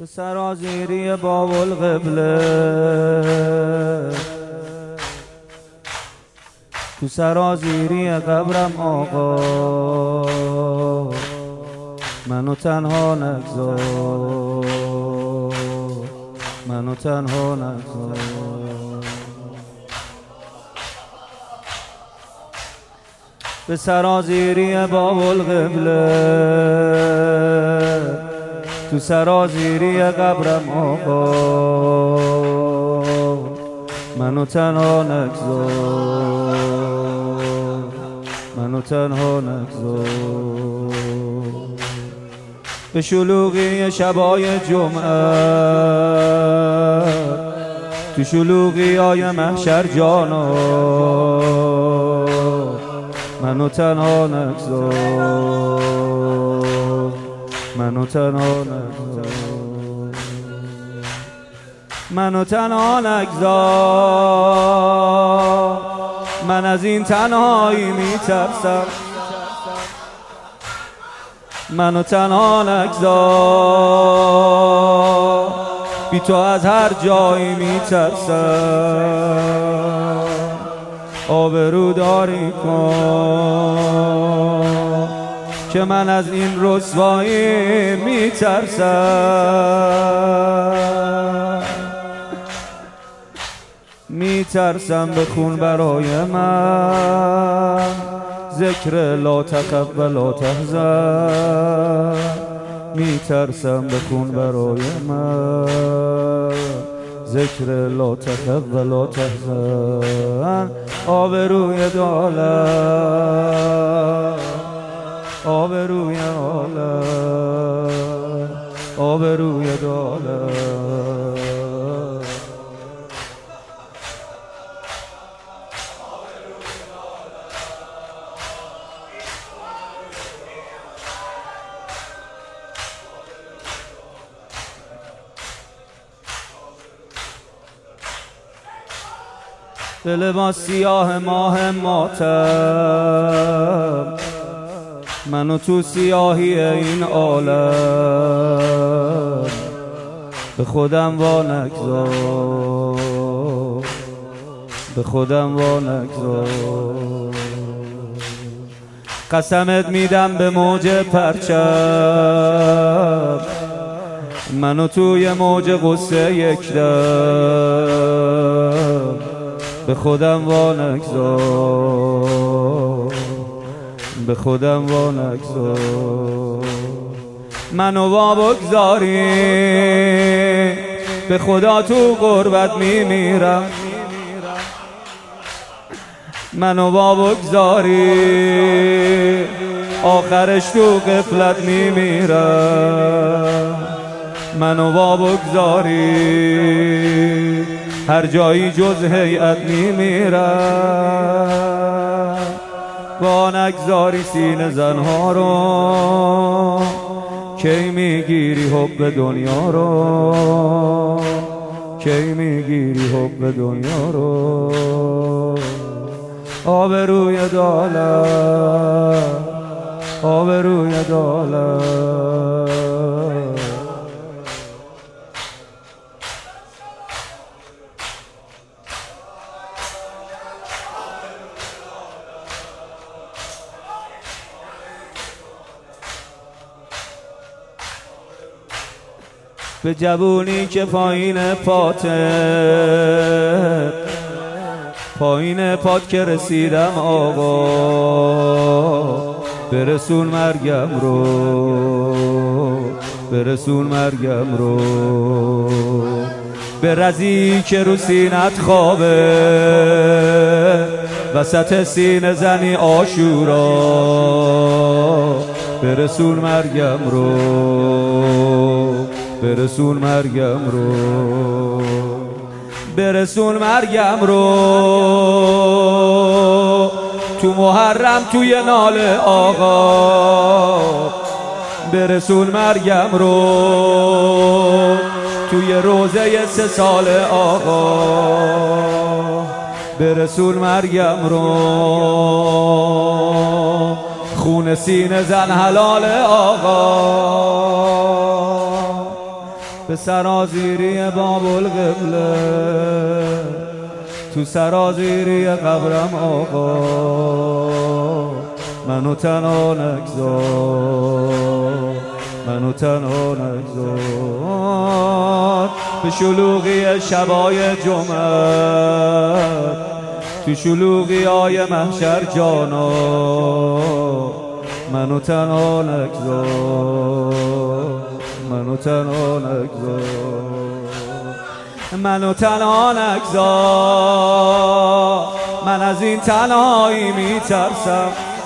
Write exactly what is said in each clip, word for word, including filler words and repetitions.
تو سرازیری باب القبله، تو سرازیری قبرم آقا، منو تنها نگذار، منو تنها نگذار. به سرازیری باب القبله، تو سرازیری قبرم آقا، منو تنها نگذار، منو تنها نگذار. به شلوغی شبای جمعه، تو شلوغی های محشر جانا، منو تنها نگذار، منو تنها نگذار، منو تنها نگذار. من از این تنهایی میترسم، منو تنها نگذار. بی تو از هر جایی میترسم، آبرو داری کن که من از این رسوایی میترسم، میترسم بخون برای من ذکر لا تخف و لا تحزن، میترسم بخون برای من ذکر لا تخف و لا تحزن. آبروی عالم، آبروی عالم، آبروی عالم. دل با سیاه ماه ماتم، منو تو سیاهی این عالم، به خودم وا نگذار، به خودم وا نگذار. قسمت میدم به موج پرچم، منو توی موج غصه یک دم، به خودم وا نگذار، به خودم وا نگذار. منو وا بگذاری، به خدا تو غربت میمیرم. منو وا بگذاری، آخرش تو غفلت میمیرم. منو وا بگذاری، هر جایی جز هیئت میمیرم. وا نگذاری سینه زنها رو، کی میگیری حب دنیا رو، کی میگیری حب دنیا رو. آبروی عالم، آبروی عالم. به جوونی که پایین پاته، پایین پات که رسیدم آقا، برسون مرگم رو، برسون مرگم رو. به رزی که رو سینت خوابه، وسط سینه زنی آشورا، برسون مرگم رو، برسون مرگم رو، برسون مرگم رو. تو محرم توی ناله آقا، برسون مرگم رو. توی روزه سه سال آقا، برسون مرگم رو. خون سینه زن حلال آقا، به سرازیری باب القبله، تو سرازیری قبرم آقا منو تنها نگذار، منو تنها نگذار. به شلوغی شبای جمعه، تو شلوغی های محشر جانا منو تنها نگذار، منو تنها نگذار، منو تنها نگذار. من از این تنهایی میترسم،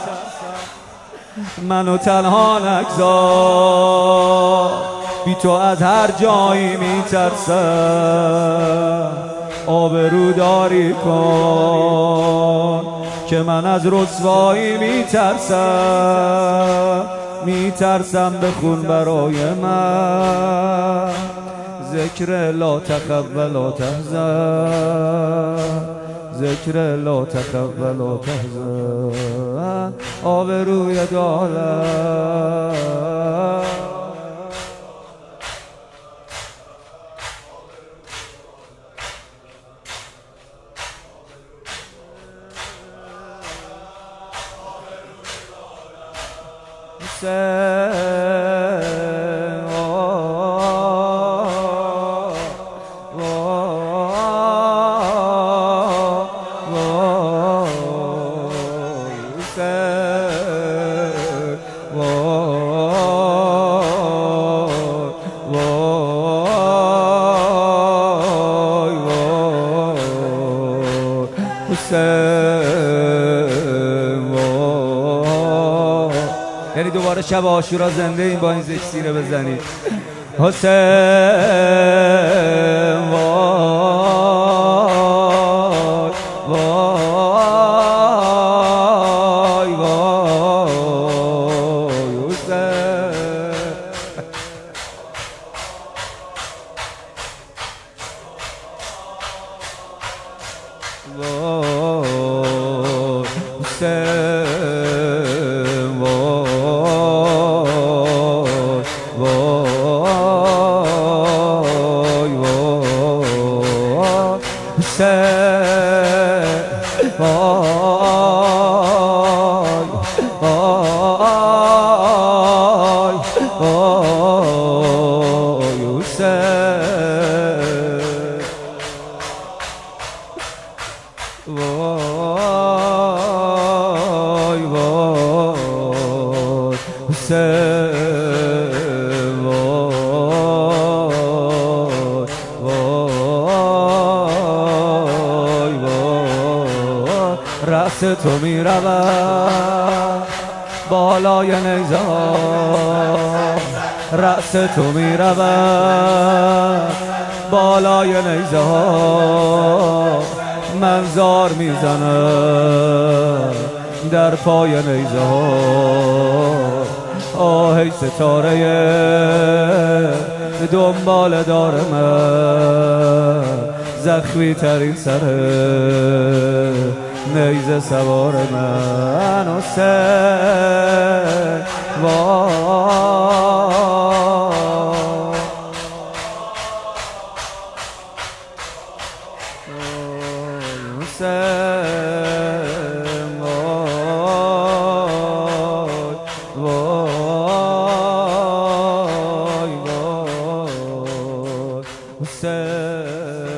منو تنها نگذار. بی تو از هر جایی میترسم، آبروداری کن که من از رسوایی میترسم، میترسم به خون برای من. ذکر لا تخف ولا تحزن، ذکر لا تخف ولا تحزن، آبروی دارم. یعنی دوباره شب عاشورا زنده این با این زشتیره بزنید. حسین وای وای وای حسین وای حسین وای رأس تو می رود بالای نیزه ها، رأس تو می رود بالای نیزه ها. منظار می زنم در پای نیزه ها. آه ای ستاره دنبال دار من، زخمی ترین سر نیزه سوار من. حسین وای حسین وای وای وای حسین